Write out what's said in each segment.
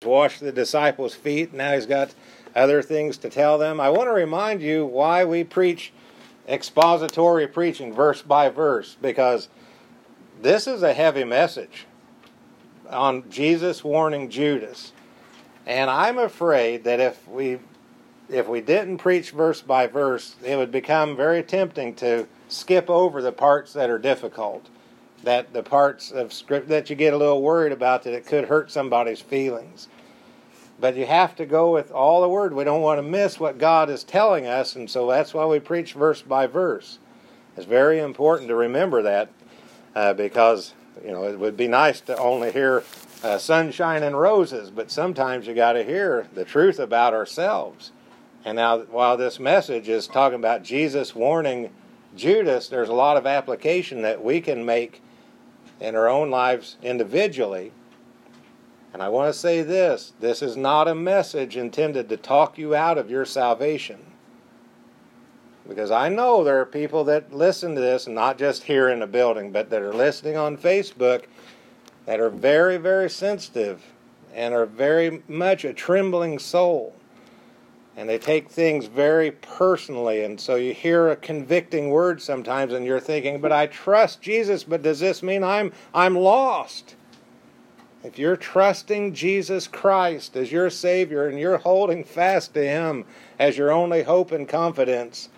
washed the disciples' feet. Now he's got other things to tell them. I want to remind you why we preach expository preaching, verse by verse, because this is a heavy message on Jesus warning Judas. And I'm afraid that if we didn't preach verse by verse, it would become very tempting to skip over the parts that are difficult, that the parts of Scripture that you get a little worried about, that it could hurt somebody's feelings. But you have to go with all the Word. We don't want to miss what God is telling us, and so that's why we preach verse by verse. It's very important to remember that, because it would be nice to only hear sunshine and roses, but sometimes you got to hear the truth about ourselves. And now, while this message is talking about Jesus warning Judas, there's a lot of application that we can make in our own lives individually. And I want to say this is not a message intended to talk you out of your salvation. Because I know there are people that listen to this, and not just here in the building, but that are listening on Facebook, that are very, very sensitive and are very much a trembling soul. And they take things very personally, and so you hear a convicting word sometimes, and you're thinking, but I trust Jesus, but does this mean I'm lost? If you're trusting Jesus Christ as your Savior, and you're holding fast to Him as your only hope and confidence,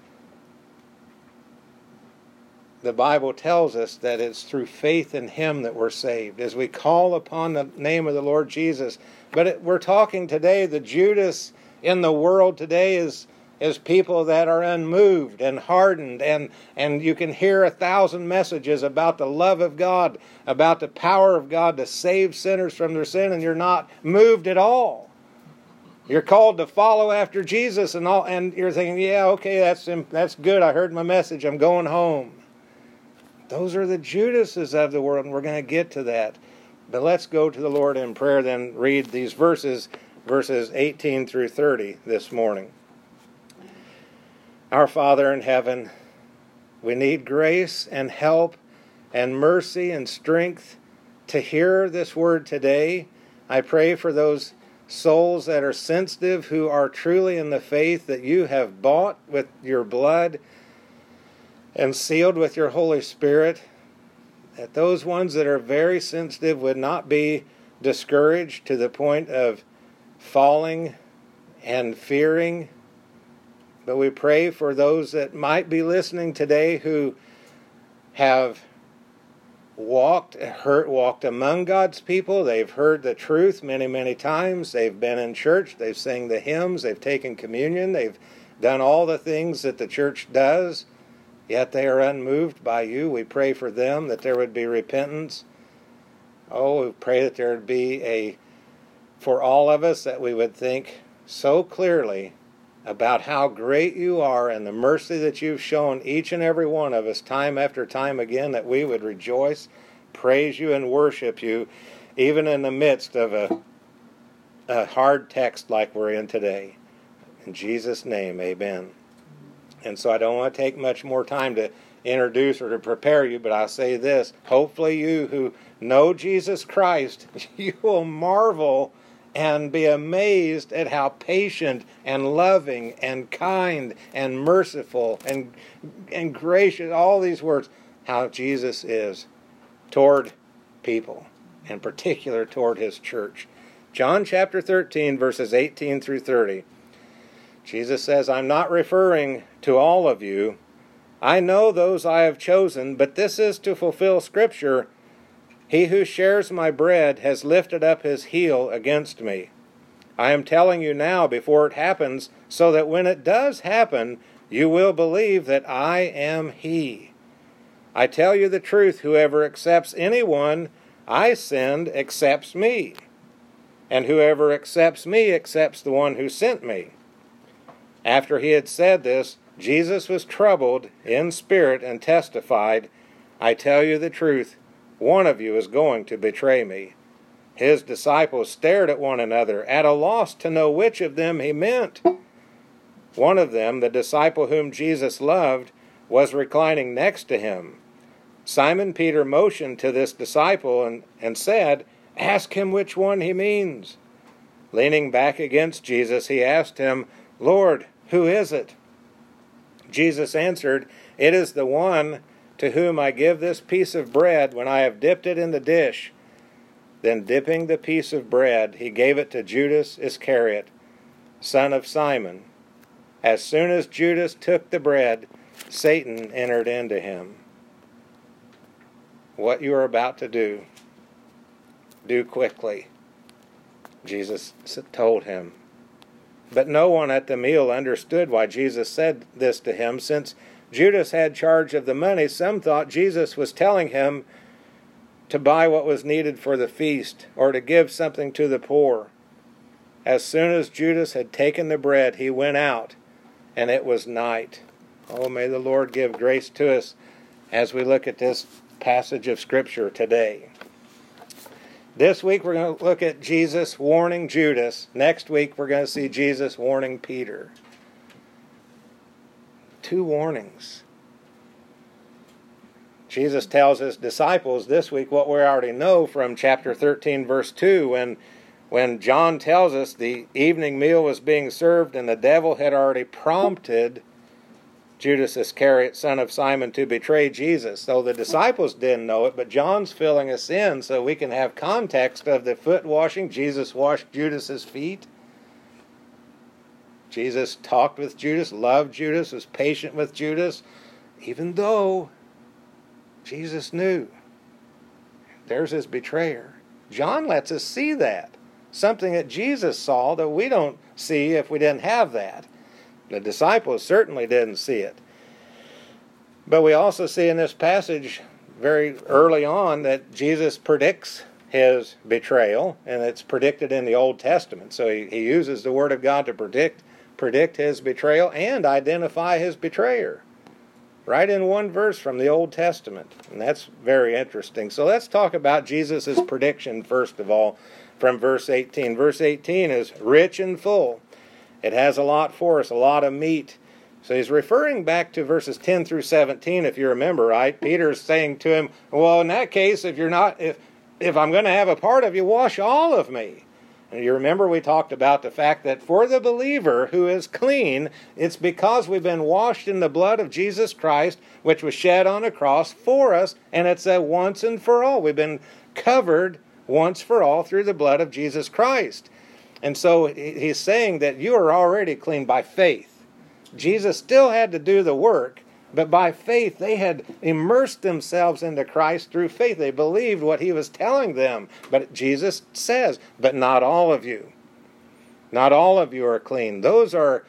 the Bible tells us that it's through faith in Him that we're saved, as we call upon the name of the Lord Jesus. But we're talking today, the Judas in the world today is people that are unmoved and hardened, and you can hear 1,000 messages about the love of God, about the power of God to save sinners from their sin, and you're not moved at all. You're called to follow after Jesus and all, and you're thinking, yeah, okay, that's good. I heard my message. I'm going home. Those are the Judases of the world, and we're going to get to that. But let's go to the Lord in prayer, then read these verses 18 through 30 this morning. Our Father in heaven, we need grace and help and mercy and strength to hear this word today. I pray for those souls that are sensitive, who are truly in the faith that you have bought with your blood and sealed with your Holy Spirit, that those ones that are very sensitive would not be discouraged to the point of falling and fearing. But we pray for those that might be listening today who have walked among God's people. They've heard the truth many, many times. They've been in church. They've sang the hymns. They've taken communion. They've done all the things that the church does. Yet they are unmoved by you. We pray for them, that there would be repentance. Oh, we pray that there would be for all of us, that we would think so clearly about how great you are and the mercy that you've shown each and every one of us time after time again, that we would rejoice, praise you, and worship you, even in the midst of a hard text like we're in today. In Jesus' name, amen. And so I don't want to take much more time to introduce or to prepare you, but I'll say this. Hopefully you who know Jesus Christ, you will marvel and be amazed at how patient and loving and kind and merciful and gracious, all these words, how Jesus is toward people, in particular toward His church. John chapter 13, verses 18 through 30. Jesus says, I'm not referring to all of you. I know those I have chosen, but this is to fulfill Scripture. He who shares my bread has lifted up his heel against me. I am telling you now before it happens, so that when it does happen, you will believe that I am He. I tell you the truth, whoever accepts anyone I send accepts me, and whoever accepts me accepts the one who sent me. After he had said this, Jesus was troubled in spirit and testified, I tell you the truth, one of you is going to betray me. His disciples stared at one another, at a loss to know which of them he meant. One of them, the disciple whom Jesus loved, was reclining next to him. Simon Peter motioned to this disciple and said, Ask him which one he means. Leaning back against Jesus, he asked him, "Lord, who is it?" Jesus answered, "It is the one to whom I give this piece of bread when I have dipped it in the dish." Then dipping the piece of bread, he gave it to Judas Iscariot, son of Simon. As soon as Judas took the bread, Satan entered into him. What you are about to do quickly, Jesus told him. But no one at the meal understood why Jesus said this to him. Since Judas had charge of the money, some thought Jesus was telling him to buy what was needed for the feast, or to give something to the poor. As soon as Judas had taken the bread, he went out, and it was night. Oh, may the Lord give grace to us as we look at this passage of Scripture today. This week we're going to look at Jesus warning Judas. Next week we're going to see Jesus warning Peter. 2 warnings. Jesus tells his disciples this week what we already know from chapter 13, verse 2, when John tells us the evening meal was being served and the devil had already prompted Judas Iscariot, son of Simon, to betray Jesus. So the disciples didn't know it, but John's filling us in so we can have context of the foot washing. Jesus washed Judas's feet. Jesus talked with Judas, loved Judas, was patient with Judas, even though Jesus knew there's his betrayer. John lets us see that. Something that Jesus saw that we don't see if we didn't have that. The disciples certainly didn't see it. But we also see in this passage very early on that Jesus predicts his betrayal, and it's predicted in the Old Testament. So he uses the Word of God to predict his betrayal and identify his betrayer. Right in one verse from the Old Testament. And that's very interesting. So let's talk about Jesus' prediction first of all from verse 18. Verse 18 is rich and full. It has a lot for us, a lot of meat. So he's referring back to verses 10 through 17, if you remember, right? Peter's saying to him, well, in that case, if I'm going to have a part of you, wash all of me. And you remember we talked about the fact that for the believer who is clean, it's because we've been washed in the blood of Jesus Christ, which was shed on a cross for us, and it's a once and for all. We've been covered once for all through the blood of Jesus Christ. And so he's saying that you are already clean by faith. Jesus still had to do the work, but by faith they had immersed themselves into Christ through faith. They believed what he was telling them. But Jesus says, but not all of you. Not all of you are clean. Those are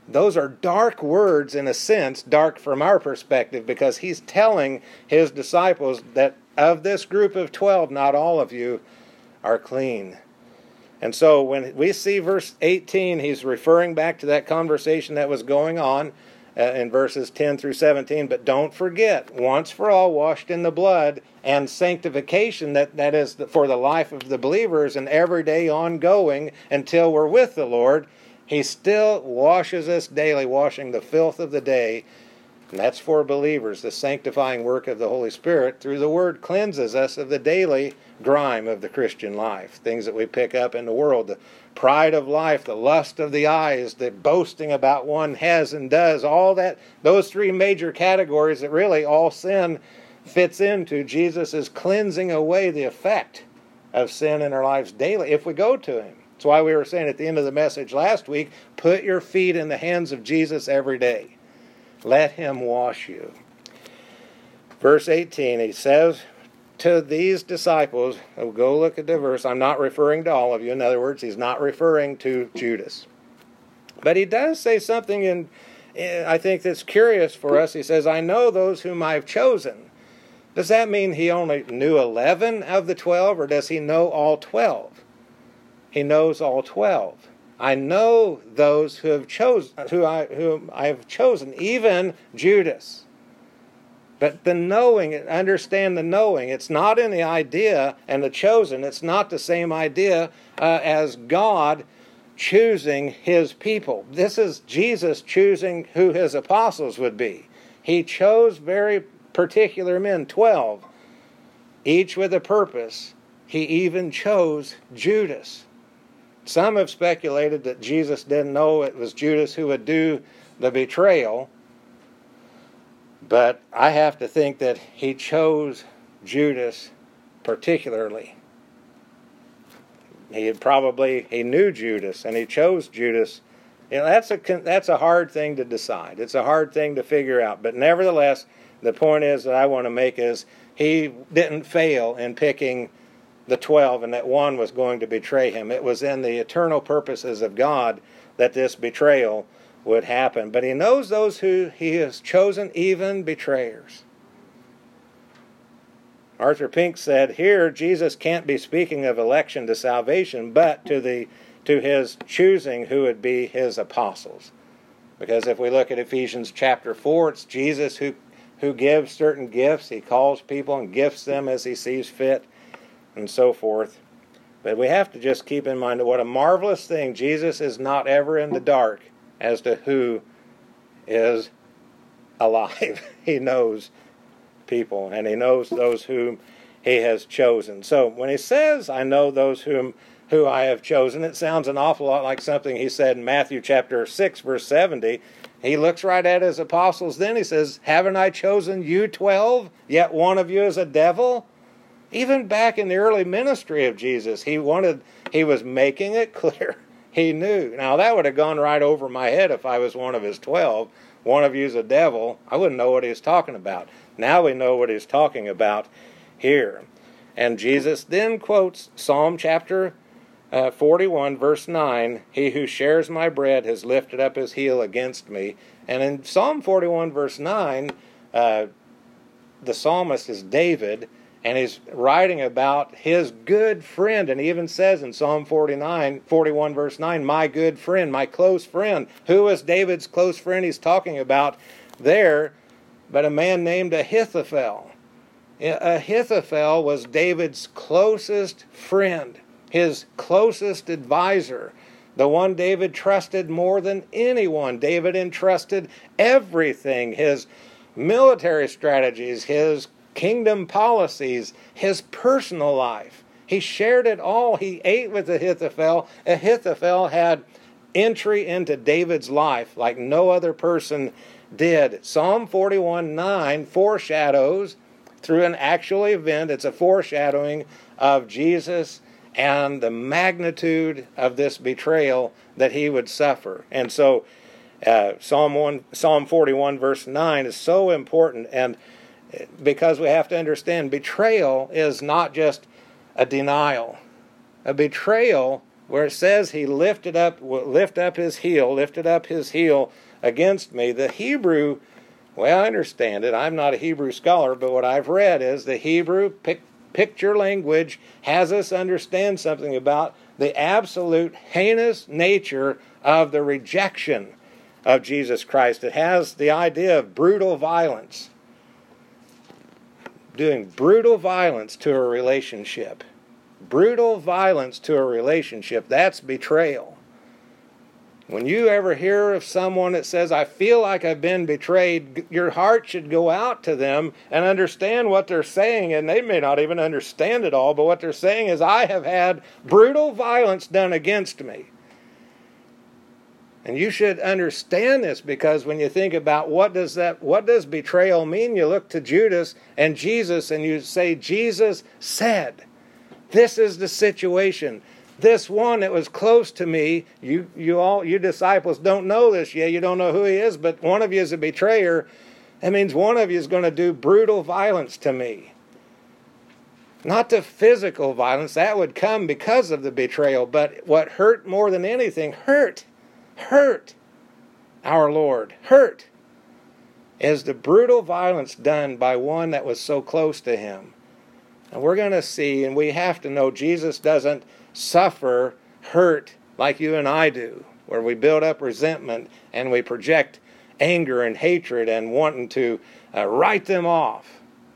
dark words in a sense, dark from our perspective, because he's telling his disciples that of this group of 12, not all of you are clean. And so when we see verse 18, he's referring back to that conversation that was going on in verses 10 through 17. But don't forget, once for all washed in the blood, and sanctification, that is for the life of the believers and every day ongoing until we're with the Lord. He still washes us daily, washing the filth of the day. And that's for believers. The sanctifying work of the Holy Spirit through the Word cleanses us of the daily grime of the Christian life. Things that we pick up in the world. The pride of life, the lust of the eyes, the boasting about one has and does. All that, those 3 major categories that really all sin fits into. Jesus is cleansing away the effect of sin in our lives daily if we go to him. That's why we were saying at the end of the message last week, put your feet in the hands of Jesus every day. Let him wash you. Verse 18, he says to these disciples, go look at the verse, I'm not referring to all of you. In other words, he's not referring to Judas. But he does say something I think that's curious for us. He says, I know those whom I've chosen. Does that mean he only knew 11 of the 12, or does he know all 12? He knows all 12. I know those whom I have chosen, even Judas. But the knowing, understand the knowing. It's not in the idea and the chosen. It's not the same idea as God choosing his people. This is Jesus choosing who his apostles would be. He chose very particular men, 12, each with a purpose. He even chose Judas. Some have speculated that Jesus didn't know it was Judas who would do the betrayal, but I have to think that he chose Judas particularly. He knew Judas, and he chose Judas. You know, that's a hard thing to decide. It's a hard thing to figure out. But nevertheless, the point is that I want to make is he didn't fail in picking the 12, and that one was going to betray him. It was in the eternal purposes of God that this betrayal would happen. But he knows those who he has chosen, even betrayers. Arthur Pink said, here Jesus can't be speaking of election to salvation, but to his choosing who would be his apostles. Because if we look at Ephesians chapter 4, it's Jesus who gives certain gifts. He calls people and gifts them as he sees fit, and so forth. But we have to just keep in mind what a marvelous thing. Jesus is not ever in the dark as to who is alive. He knows people, and he knows those whom he has chosen. So when he says, I know those who I have chosen, it sounds an awful lot like something he said in Matthew chapter 6, verse 70. He looks right at his apostles then. He says, haven't I chosen you 12? Yet one of you is a devil? Even back in the early ministry of Jesus, he was making it clear. He knew. Now, that would have gone right over my head if I was one of his 12. One of you's a devil. I wouldn't know what he was talking about. Now we know what he's talking about here. And Jesus then quotes Psalm chapter 41, verse 9, he who shares my bread has lifted up his heel against me. And in Psalm 41, verse 9, the psalmist is David, and he's writing about his good friend. And he even says in Psalm 41, verse 9, my good friend, my close friend. Who is David's close friend he's talking about there? But a man named Ahithophel. Ahithophel was David's closest friend, his closest advisor, the one David trusted more than anyone. David entrusted everything, his military strategies, his kingdom policies, his personal life. He shared it all. He ate with Ahithophel. Ahithophel had entry into David's life like no other person did. Psalm 41:9 foreshadows through an actual event. It's a foreshadowing of Jesus and the magnitude of this betrayal that he would suffer. And so Psalm 41 verse 9 is so important, and because we have to understand betrayal is not just a denial. A betrayal where it says he lifted up his heel against me. The Hebrew, well, I understand it. I'm not a Hebrew scholar, but what I've read is the Hebrew picture language has us understand something about the absolute heinous nature of the rejection of Jesus Christ. It has the idea of brutal violence. Doing brutal violence to a relationship. Brutal violence to a relationship, that's betrayal. When you ever hear of someone that says, I feel like I've been betrayed, your heart should go out to them and understand what they're saying. And they may not even understand it all, but what they're saying is, I have had brutal violence done against me. And you should understand this, because when you think about what does betrayal mean, you look to Judas and Jesus and you say, Jesus said, this is the situation. This one that was close to me, you disciples don't know this yet. You don't know who he is, but one of you is a betrayer. That means one of you is going to do brutal violence to me. Not to physical violence. That would come because of the betrayal. But what hurt more than anything, hurt our Lord, is the brutal violence done by one that was so close to him. And we're going to see, and we have to know, Jesus doesn't suffer hurt like you and I do, where we build up resentment and we project anger and hatred and wanting to write them off.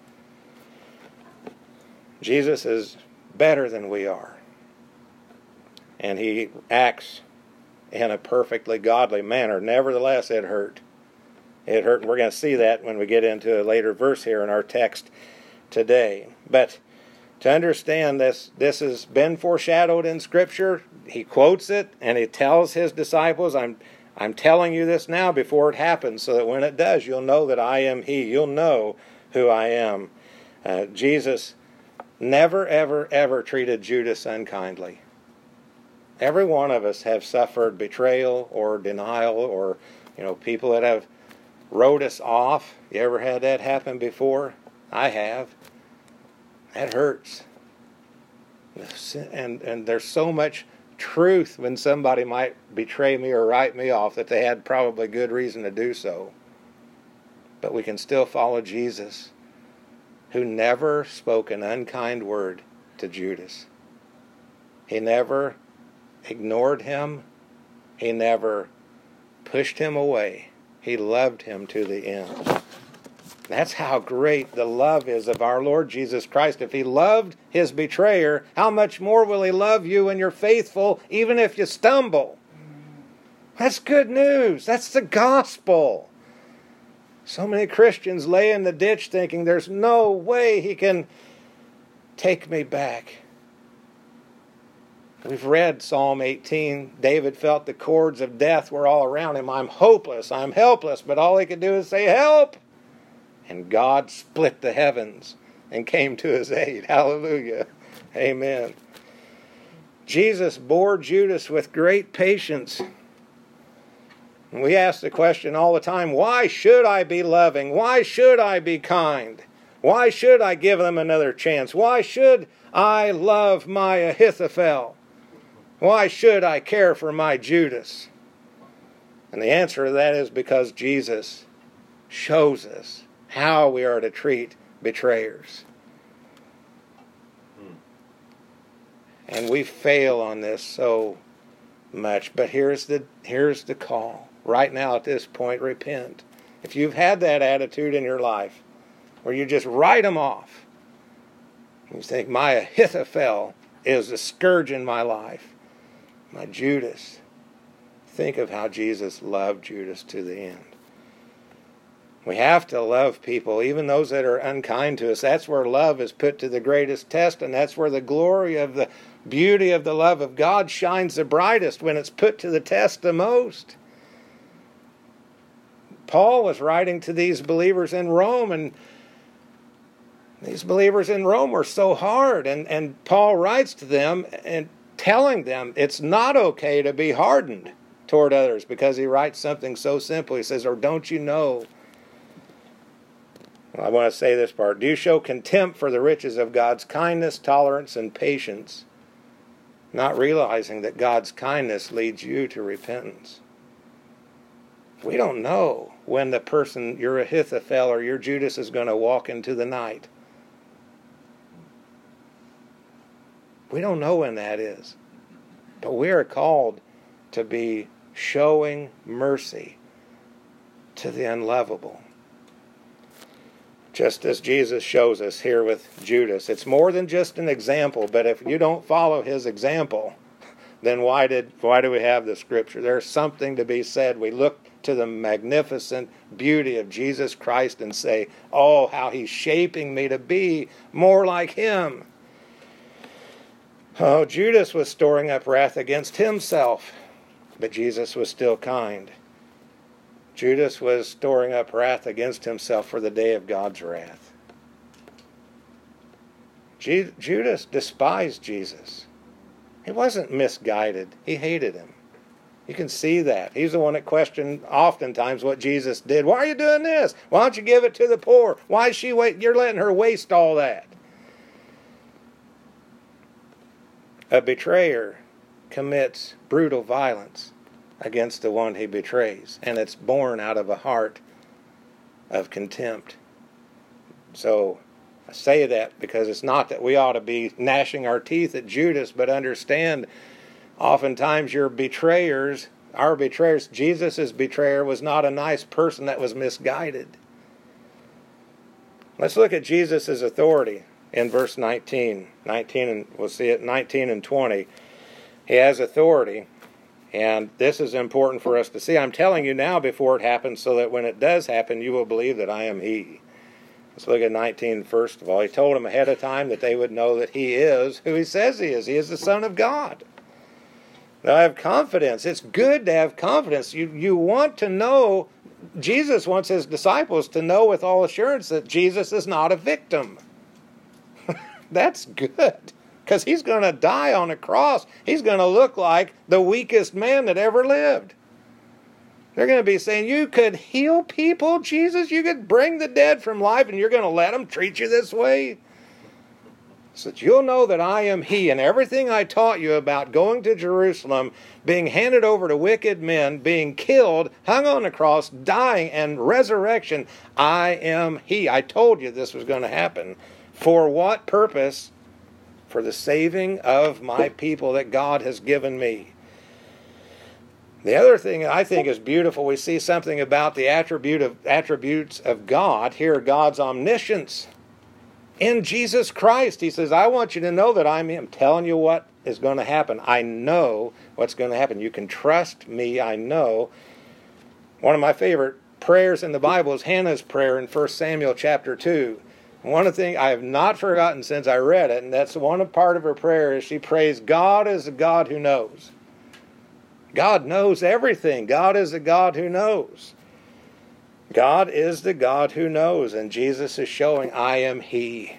Jesus is better than we are. And he acts in a perfectly godly manner. Nevertheless, it hurt. It hurt, and we're going to see that when we get into a later verse here in our text today. But to understand this has been foreshadowed in Scripture. He quotes it, and he tells his disciples, I'm telling you this now before it happens, so that when it does, you'll know that I am He. You'll know who I am. Jesus never, ever, ever treated Judas unkindly. Every one of us have suffered betrayal or denial, or people that have wrote us off. You ever had that happen before? I have. That hurts. And there's so much truth when somebody might betray me or write me off that they had probably good reason to do so. But we can still follow Jesus, who never spoke an unkind word to Judas. He never ignored him. He never pushed him away. He loved him to the end. That's how great the love is of our Lord Jesus Christ. If He loved His betrayer, how much more will He love you when you're faithful, even if you stumble? That's good news. That's the gospel. So many Christians lay in the ditch thinking there's no way He can take me back. We've read Psalm 18. David felt the cords of death were all around him. I'm hopeless. I'm helpless. But all he could do is say, help! And God split the heavens and came to his aid. Hallelujah. Amen. Jesus bore Judas with great patience. And we ask the question all the time, why should I be loving? Why should I be kind? Why should I give them another chance? Why should I love my Ahithophel? Why should I care for my Judas? And the answer to that is because Jesus shows us how we are to treat betrayers. And we fail on this so much. But here's the call. Right now at this point, repent. If you've had that attitude in your life, where you just write them off, you think, my Ahithophel is a scourge in my life. My Judas. Think of how Jesus loved Judas to the end. We have to love people, even those that are unkind to us. That's where love is put to the greatest test, and that's where the glory of the beauty of the love of God shines the brightest, when it's put to the test the most. Paul was writing to these believers in Rome, and these believers in Rome were so hard, and Paul writes to them and telling them it's not okay to be hardened toward others, because he writes something so simple. He says, or don't you know? Well, I want to say this part. Do you show contempt for the riches of God's kindness, tolerance, and patience, not realizing that God's kindness leads you to repentance? We don't know when the person, your Ahithophel or your Judas, is going to walk into the night. We don't know when that is. But we are called to be showing mercy to the unlovable. Just as Jesus shows us here with Judas. It's more than just an example, but if you don't follow his example, then why do we have the Scripture? There's something to be said. We look to the magnificent beauty of Jesus Christ and say, oh, how He's shaping me to be more like Him. Oh, Judas was storing up wrath against himself, but Jesus was still kind. Judas was storing up wrath against himself for the day of God's wrath. Judas despised Jesus. He wasn't misguided. He hated Him. You can see that. He's the one that questioned oftentimes what Jesus did. Why are you doing this? Why don't you give it to the poor? Why is she wait? You're letting her waste all that. A betrayer commits brutal violence against the one he betrays, and it's born out of a heart of contempt. So I say that because it's not that we ought to be gnashing our teeth at Judas, but understand oftentimes our betrayers, Jesus' betrayer was not a nice person that was misguided. Let's look at Jesus' authority in verse 19, and we'll see it 19 and 20. He has authority, and this is important for us to see. I'm telling you now before it happens, so that when it does happen, you will believe that I am He. Let's look at 19 first of all. He told them ahead of time that they would know that he is who he says he is. He is the Son of God. Now have confidence. It's good to have confidence. You want to know, Jesus wants his disciples to know with all assurance that Jesus is not a victim. That's good. Because he's going to die on a cross. He's going to look like the weakest man that ever lived. They're going to be saying, you could heal people, Jesus? You could bring the dead from life and you're going to let them treat you this way? So that you'll know that I am he, and everything I taught you about going to Jerusalem, being handed over to wicked men, being killed, hung on the cross, dying, and resurrection, I am he. I told you this was going to happen. For what purpose? For the saving of my people that God has given me. The other thing I think is beautiful, we see something about the attributes of God. Here, God's omniscience. In Jesus Christ, he says, I want you to know that I'm telling you what is going to happen. I know what's going to happen. You can trust me, I know. One of my favorite prayers in the Bible is Hannah's prayer in 1 Samuel chapter 2. One of the things I have not forgotten since I read it, and that's one part of her prayer, is she prays, God is a God who knows. God knows everything. God is a God who knows. God is the God who knows, and Jesus is showing, I am he.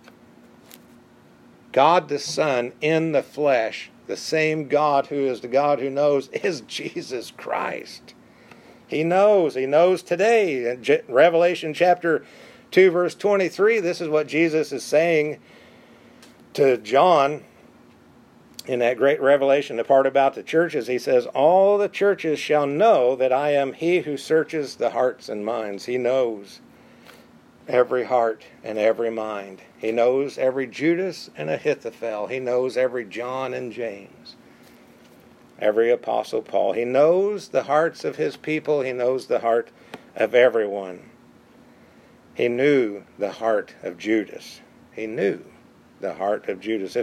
God the Son in the flesh, the same God who is the God who knows, is Jesus Christ. He knows. He knows today. In Revelation chapter 2, verse 23, this is what Jesus is saying to John in that great revelation, the part about the churches. He says, all the churches shall know that I am he who searches the hearts and minds. He knows every heart and every mind. He knows every Judas and Ahithophel. He knows every John and James, every Apostle Paul. He knows the hearts of his people. He knows the heart of everyone. He knew the heart of Judas. He knew the heart of Judas.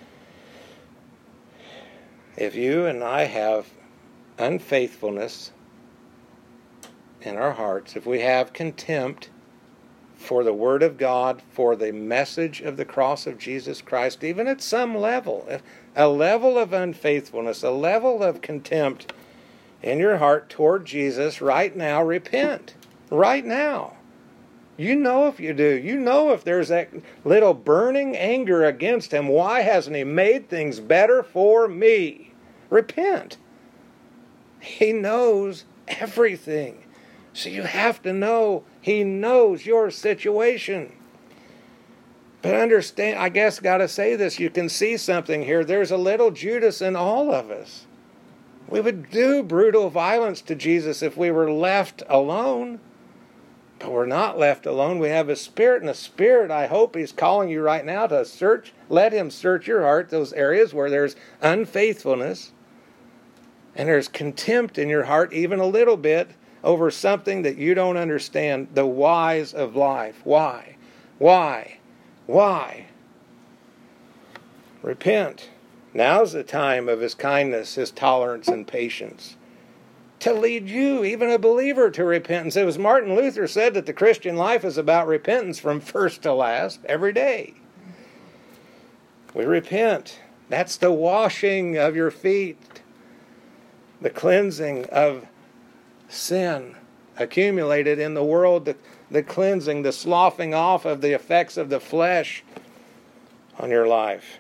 If you and I have unfaithfulness in our hearts, if we have contempt for the Word of God, for the message of the cross of Jesus Christ, even at some level, a level of unfaithfulness, a level of contempt in your heart toward Jesus, right now, repent. Right now. You know if you do. You know if there's that little burning anger against him. Why hasn't he made things better for me? Repent. He knows everything. So you have to know he knows your situation. But understand, I guess got to say this, you can see something here. There's a little Judas in all of us. We would do brutal violence to Jesus if we were left alone. But we're not left alone. We have a Spirit, and the Spirit, I hope he's calling you right now to search. Let him search your heart, those areas where there's unfaithfulness and there's contempt in your heart, even a little bit, over something that you don't understand, the whys of life. Why? Why? Why? Repent. Now's the time of his kindness, his tolerance, and patience, to lead you, even a believer, to repentance. It was Martin Luther said that the Christian life is about repentance from first to last, every day. We repent. That's the washing of your feet, the cleansing of sin accumulated in the world, the cleansing, the sloughing off of the effects of the flesh on your life.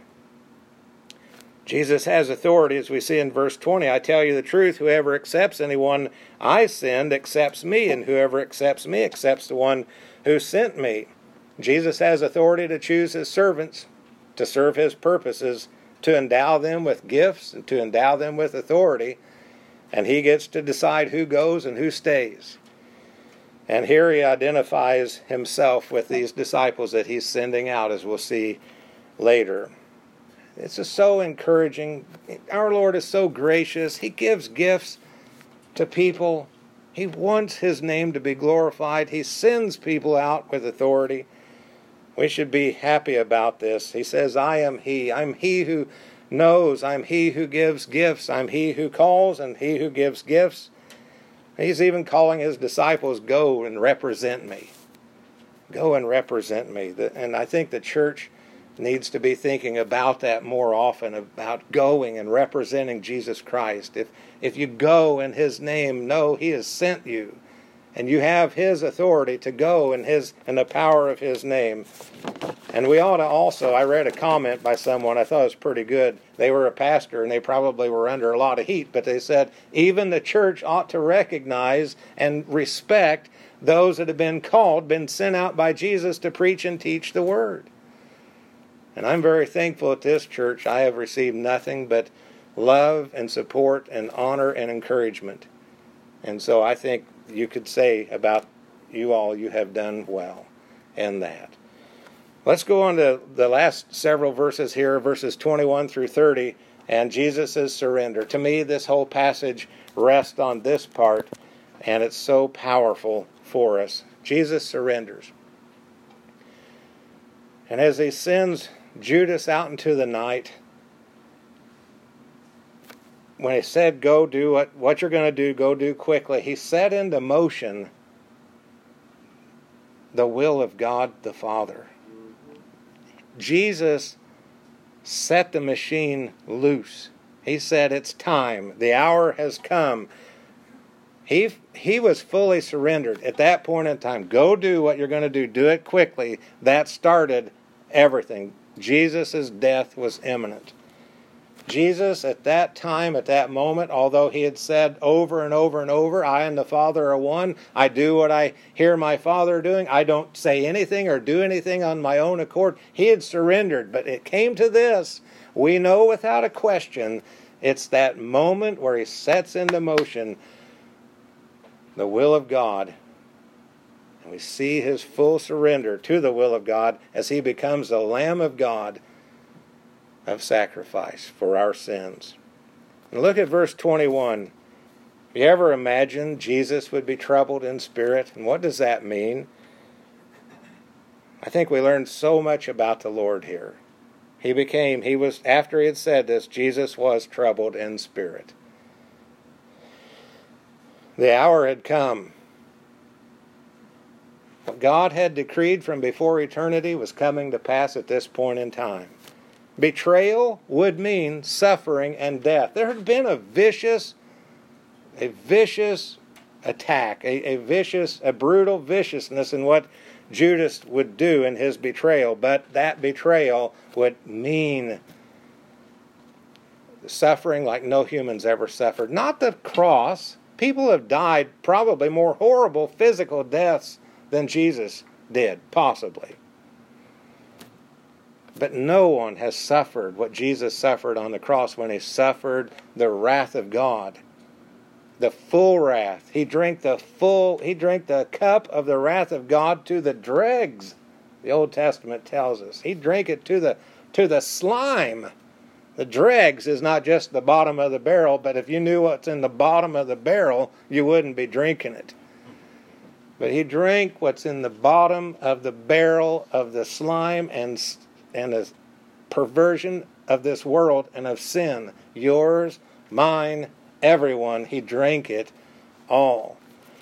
Jesus has authority, as we see in verse 20. I tell you the truth, whoever accepts anyone I send accepts me, and whoever accepts me accepts the one who sent me. Jesus has authority to choose his servants, to serve his purposes, to endow them with gifts, and to endow them with authority. And he gets to decide who goes and who stays. And here he identifies himself with these disciples that he's sending out, as we'll see later. It's just so encouraging. Our Lord is so gracious. He gives gifts to people. He wants his name to be glorified. He sends people out with authority. We should be happy about this. He says, I am he. I'm he who knows. I'm he who gives gifts. I'm he who calls and he who gives gifts. He's even calling his disciples, go and represent me. Go and represent me. And I think the church needs to be thinking about that more often, about going and representing Jesus Christ. If you go in His name, know He has sent you. And you have His authority to go in the power of His name. And we ought to also, I read a comment by someone, I thought it was pretty good. They were a pastor and they probably were under a lot of heat, but they said, even the church ought to recognize and respect those that have been called, been sent out by Jesus to preach and teach the Word. And I'm very thankful at this church. I have received nothing but love and support and honor and encouragement. And so I think you could say about you all, you have done well in that. Let's go on to the last several verses here, verses 21 through 30, and Jesus' surrender. To me, this whole passage rests on this part, and it's so powerful for us. Jesus surrenders. And as He sends Judas out into the night, when He said, go do what you're going to do, go do quickly, He set into motion the will of God the Father. Jesus set the machine loose. He said, it's time. The hour has come. He was fully surrendered at that point in time. Go do what you're going to do. Do it quickly. That started everything. Jesus' death was imminent. Jesus, at that time, at that moment, although He had said over and over and over, I and the Father are one, I do what I hear my Father doing, I don't say anything or do anything on my own accord, He had surrendered. But it came to this. We know without a question, it's that moment where He sets into motion the will of God. And we see His full surrender to the will of God as He becomes the Lamb of God of sacrifice for our sins. And look at verse 21. Have you ever imagined Jesus would be troubled in spirit? And what does that mean? I think we learned so much about the Lord here. After He had said this, Jesus was troubled in spirit. The hour had come. What God had decreed from before eternity was coming to pass at this point in time. Betrayal would mean suffering and death. There had been a vicious attack, a brutal viciousness in what Judas would do in his betrayal, but that betrayal would mean suffering like no humans ever suffered. Not the cross. People have died probably more horrible physical deaths than Jesus did, possibly. But no one has suffered what Jesus suffered on the cross when He suffered the wrath of God. The full wrath. He drank the cup of the wrath of God to the dregs. The Old Testament tells us. He drank it to the slime. The dregs is not just the bottom of the barrel, but if you knew what's in the bottom of the barrel, you wouldn't be drinking it. But He drank what's in the bottom of the barrel of the slime and the perversion of this world and of sin. Yours, mine, everyone. He drank it all.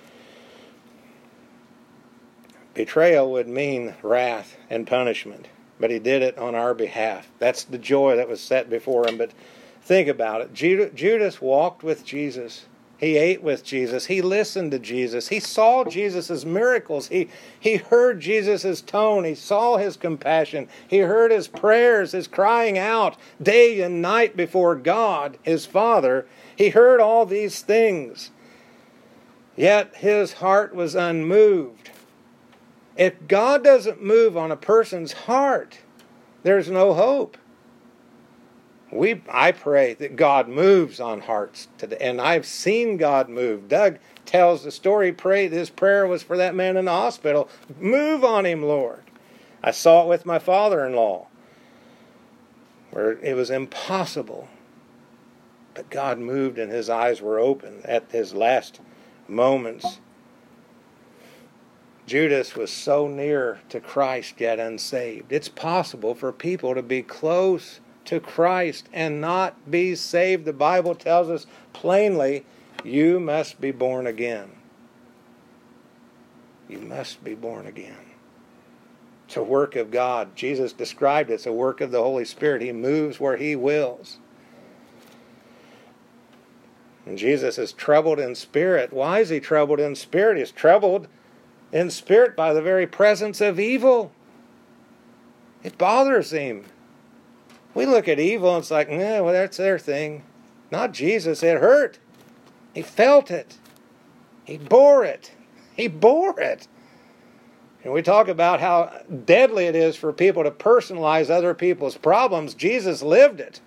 Betrayal would mean wrath and punishment, but He did it on our behalf. That's the joy that was set before Him. But think about it. Judas walked with Jesus. He ate with Jesus. He listened to Jesus. He saw Jesus' miracles. He heard Jesus' tone. He saw His compassion. He heard His prayers, His crying out day and night before God, His Father. He heard all these things. Yet His heart was unmoved. If God doesn't move on a person's heart, there's no hope. I pray that God moves on hearts today, and I've seen God move. Doug tells the story. His prayer was for that man in the hospital. Move on him, Lord. I saw it with my father-in-law, where it was impossible. But God moved, and his eyes were open at his last moments. Judas was so near to Christ, yet unsaved. It's possible for people to be close to Christ and not be saved. The Bible tells us plainly, you must be born again. You must be born again. It's a work of God. Jesus described it. It's a work of the Holy Spirit. He moves where He wills. And Jesus is troubled in spirit. Why is He troubled in spirit? He's troubled in spirit by the very presence of evil. It bothers Him. We look at evil and it's like, well, that's their thing. Not Jesus. It hurt. He felt it. He bore it. He bore it. And we talk about how deadly it is for people to personalize other people's problems. Jesus lived it.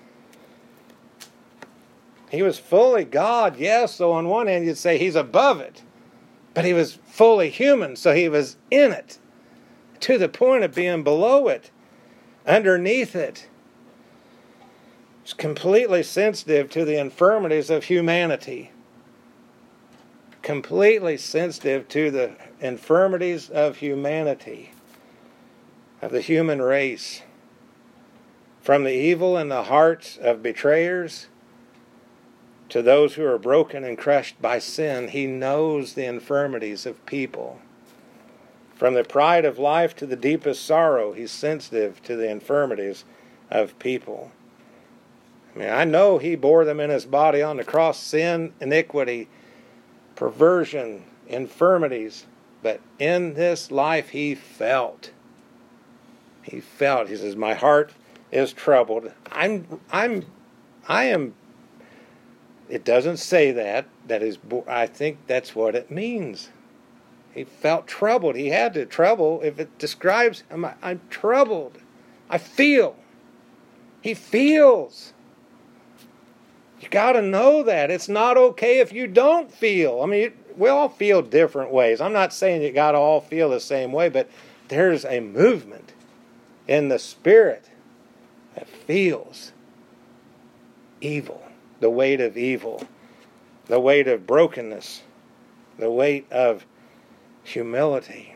He was fully God, yes, so on one hand you'd say He's above it. But He was fully human, so He was in it. To the point of being below it, underneath it. He's completely sensitive to the infirmities of humanity. Completely sensitive to the infirmities of humanity, of the human race. From the evil in the hearts of betrayers to those who are broken and crushed by sin, He knows the infirmities of people. From the pride of life to the deepest sorrow, He's sensitive to the infirmities of people. I mean, I know He bore them in His body on the cross, sin, iniquity, perversion, infirmities, but in this life He felt. He felt. He says, my heart is troubled. I am. It doesn't say that. That is, I think that's what it means. He felt troubled. He had to trouble. If it describes him, I'm troubled. I feel. He feels. You got to know that. It's not okay if you don't feel. I mean, we all feel different ways. I'm not saying you got to all feel the same way, but there's a movement in the spirit that feels evil, the weight of evil, the weight of brokenness, the weight of humility.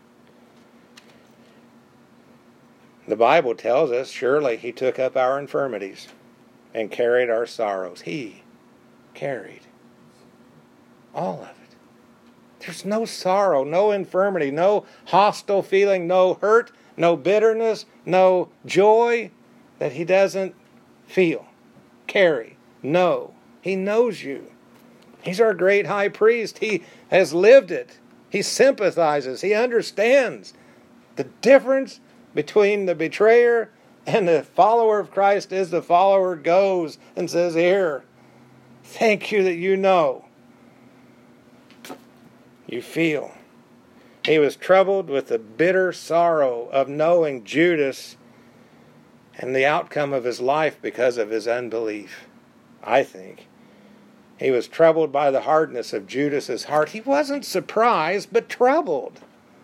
The Bible tells us, surely He took up our infirmities and carried our sorrows. He carried all of it. There's no sorrow, no infirmity, no hostile feeling, no hurt, no bitterness, no joy that He doesn't feel, carry, know. He knows you. He's our great high priest. He has lived it. He sympathizes. He understands the difference between the betrayer and the follower of Christ is the follower goes and says, here, thank you that you know. You feel. He was troubled with the bitter sorrow of knowing Judas and the outcome of his life because of his unbelief, I think. He was troubled by the hardness of Judas's heart. He wasn't surprised, but troubled.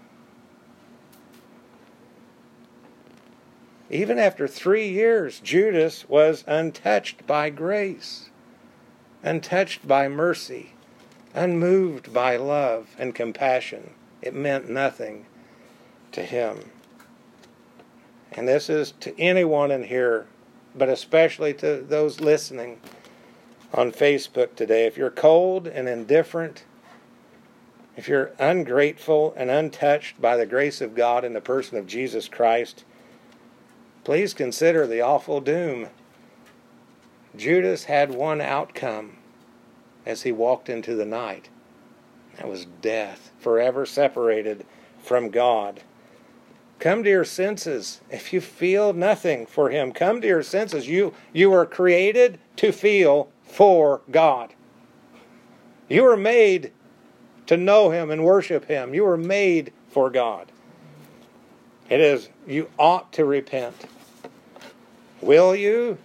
Even after 3 years, Judas was untouched by grace, untouched by mercy, unmoved by love and compassion. It meant nothing to him. And this is to anyone in here, but especially to those listening on Facebook today. If you're cold and indifferent, if you're ungrateful and untouched by the grace of God in the person of Jesus Christ, please consider the awful doom. Judas had one outcome as he walked into the night. That was death, forever separated from God. Come to your senses. If you feel nothing for Him, come to your senses. You were created to feel for God. You were made to know Him and worship Him. You were made for God. It is, you ought to repent. Will you?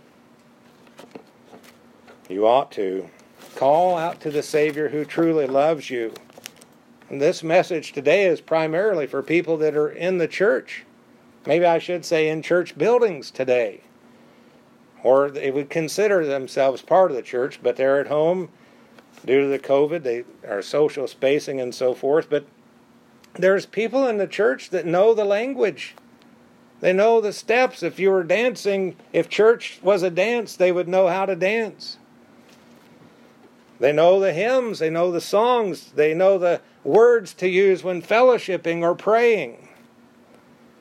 You ought to. Call out to the Savior who truly loves you. And this message today is primarily for people that are in the church. Maybe I should say in church buildings today. Or they would consider themselves part of the church, but they're at home due to the COVID. They are social spacing and so forth. But there's people in the church that know the language. They know the steps. If you were dancing, if church was a dance, they would know how to dance. They know the hymns. They know the songs. They know the words to use when fellowshipping or praying.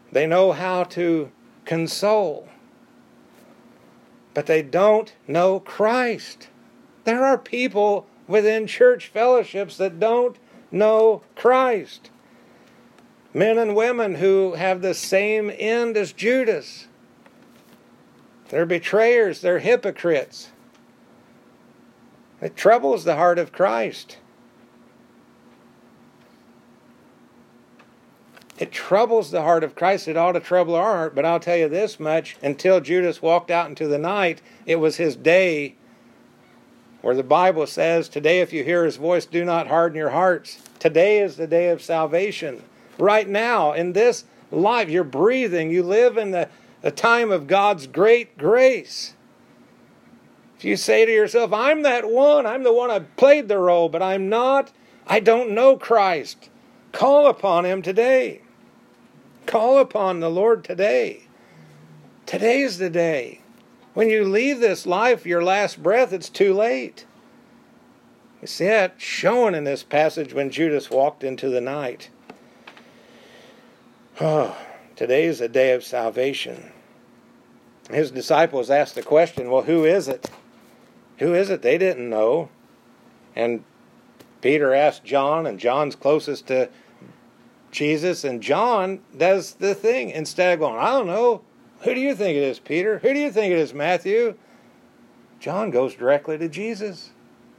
They know how to console. But they don't know Christ. There are people within church fellowships that don't know Christ. Men and women who have the same end as Judas. They're betrayers, they're hypocrites. It troubles the heart of Christ. It troubles the heart of Christ. It ought to trouble our heart, but I'll tell you this much. Until Judas walked out into the night, it was his day where the Bible says, today if you hear his voice, do not harden your hearts. Today is the day of salvation. Right now, in this life, you're breathing. You live in the time of God's great grace. If you say to yourself, I'm that one, I'm the one that played the role, but I'm not, I don't know Christ. Call upon Him today. Call upon the Lord today. Today's the day. When you leave this life, your last breath, it's too late. You see that shown in this passage when Judas walked into the night. Oh, today is the day of salvation. His disciples asked the question, well, who is it? Who is it? They didn't know. And Peter asked John, and John's closest to Jesus, and John does the thing. Instead of going, I don't know, who do you think it is, Peter? Who do you think it is, Matthew? John goes directly to Jesus.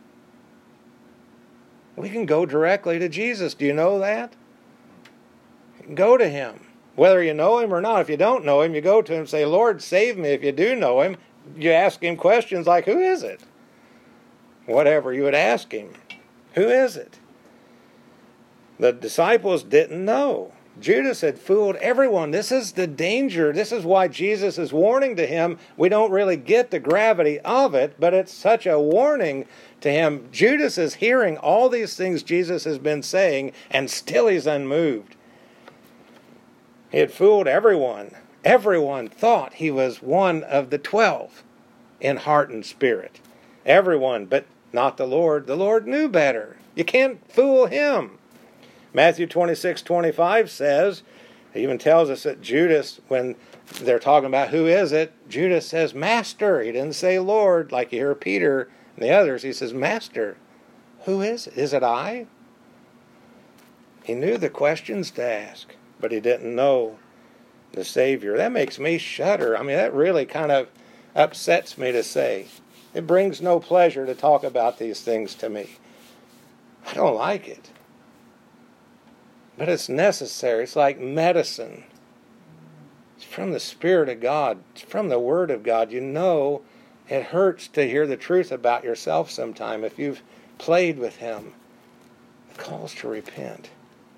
We can go directly to Jesus. Do you know that? You can go to Him. Whether you know Him or not, if you don't know Him, you go to Him and say, Lord, save me. If you do know Him, you ask Him questions like, who is it? Whatever you would ask Him. Who is it? The disciples didn't know. Judas had fooled everyone. This is the danger. This is why Jesus is warning to him. We don't really get the gravity of it, but it's such a warning to him. Judas is hearing all these things Jesus has been saying, and still he's unmoved. He had fooled everyone. Everyone thought he was one of the 12 in heart and spirit. Everyone, but not the Lord. The Lord knew better. You can't fool Him. Matthew 26:25 says, it even tells us that Judas, when they're talking about who is it, Judas says, Master. He didn't say Lord, like you hear Peter and the others. He says, Master. Who is it? Is it I? He knew the questions to ask, but he didn't know the Savior. That makes me shudder. I mean, that really kind of upsets me to say. It brings no pleasure to talk about these things to me. I don't like it. But it's necessary. It's like medicine. It's from the Spirit of God. It's from the Word of God. You know it hurts to hear the truth about yourself sometime if you've played with Him. It calls to repent.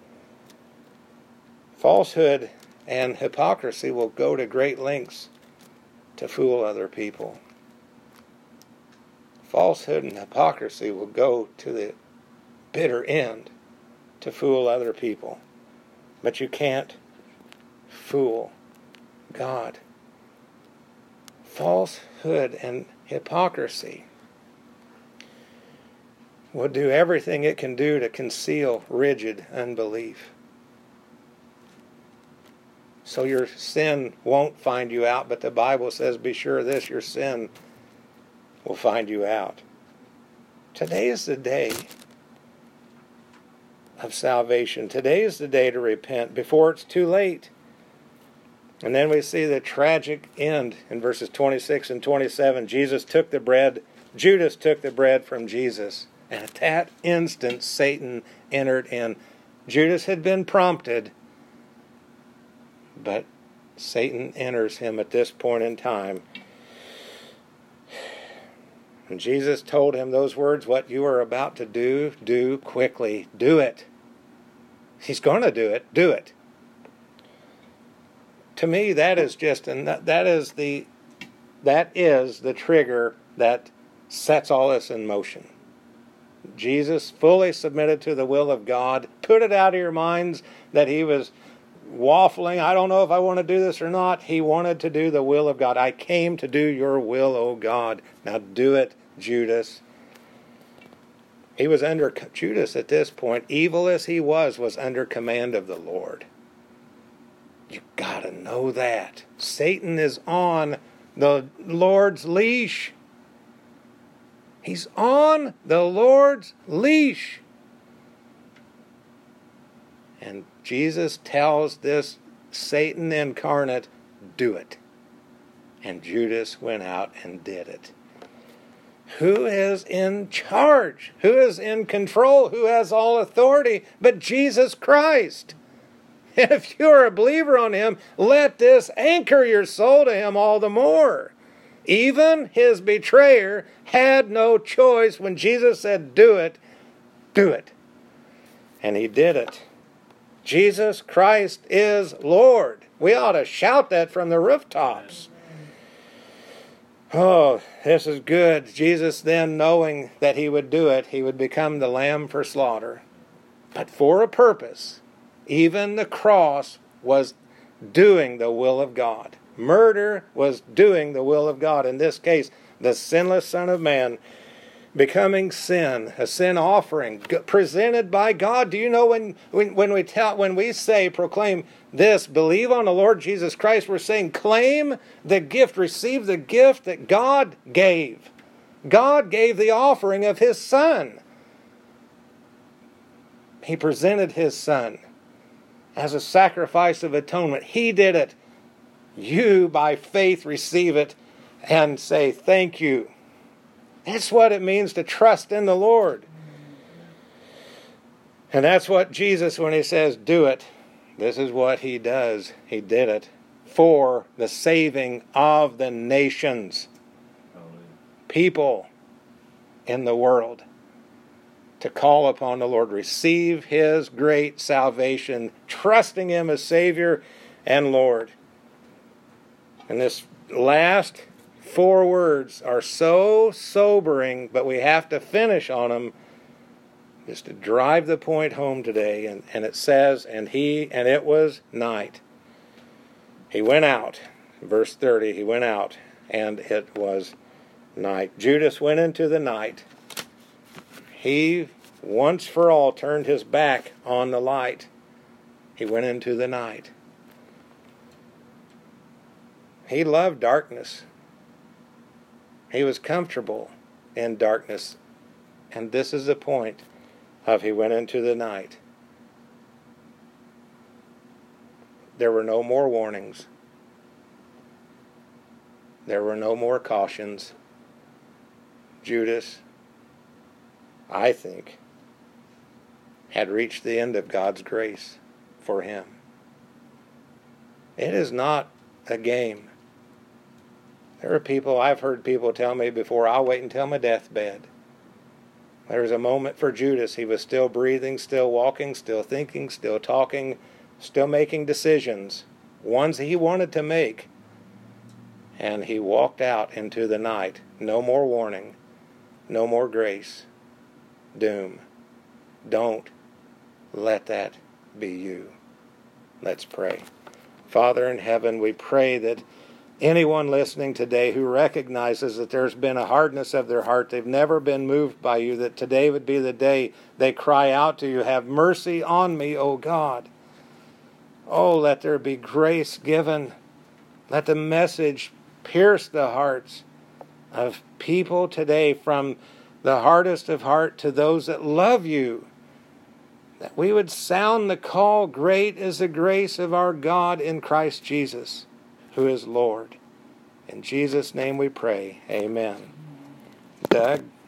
Falsehood and hypocrisy will go to great lengths to fool other people. Falsehood and hypocrisy will go to the bitter end to fool other people. But you can't fool God. Falsehood and hypocrisy will do everything it can do to conceal rigid unbelief. So your sin won't find you out, but the Bible says, be sure of this, your sin will find you out. Today is the day of salvation. Today is the day to repent before it's too late. And then we see the tragic end in verses 26 and 27. Judas took the bread from Jesus. And at that instant, Satan entered in. Judas had been prompted, but Satan enters him at this point in time. And Jesus told him those words, what you are about to do quickly. Do it. He's going to do it. Do it. To me, that is the trigger that sets all this in motion. Jesus fully submitted to the will of God. Put it out of your minds that he was waffling. I don't know if I want to do this or not. He wanted to do the will of God. I came to do your will, O God. Now do it, Judas. He was under, Judas at this point, evil as he was under command of the Lord. You got to know that. Satan is on the Lord's leash. He's on the Lord's leash. And Jesus tells this Satan incarnate, do it. And Judas went out and did it. Who is in charge? Who is in control? Who has all authority but Jesus Christ? And if you're a believer on Him, let this anchor your soul to Him all the more. Even His betrayer had no choice when Jesus said, do it, do it. And He did it. Jesus Christ is Lord. We ought to shout that from the rooftops. Oh, this is good. Jesus then, knowing that He would do it, He would become the lamb for slaughter. But for a purpose. Even the cross was doing the will of God. Murder was doing the will of God. In this case, the sinless Son of Man becoming sin, a sin offering presented by God. Do you know when we say, proclaim this, believe on the Lord Jesus Christ, we're saying claim the gift, receive the gift that God gave. God gave the offering of His Son. He presented His Son as a sacrifice of atonement. He did it. You, by faith, receive it and say, thank you. That's what it means to trust in the Lord. And that's what Jesus, when He says, do it, this is what He does. He did it for the saving of the nations. People in the world to call upon the Lord, receive His great salvation, trusting Him as Savior and Lord. And this last 4 words are so sobering, but we have to finish on them just to drive the point home today. And it says, and it was night. He went out. Verse 30, He went out, and it was night. Judas went into the night. He, once for all, turned his back on the light. He went into the night. He loved darkness. He was comfortable in darkness. And this is the point of he went into the night. There were no more warnings. There were no more cautions. Judas, I think, had reached the end of God's grace for him. It is not a game. There are people, I've heard people tell me before, I'll wait until my deathbed. There was a moment for Judas. He was still breathing, still walking, still thinking, still talking, still making decisions, ones he wanted to make. And he walked out into the night. No more warning. No more grace. Doom. Don't let that be you. Let's pray. Father in heaven, we pray that anyone listening today who recognizes that there's been a hardness of their heart, they've never been moved by you, that today would be the day they cry out to you, have mercy on me, O God. Oh, let there be grace given. Let the message pierce the hearts of people today, from the hardest of heart to those that love you. That we would sound the call, great is the grace of our God in Christ Jesus, who is Lord. In Jesus' name we pray. Amen. Doug?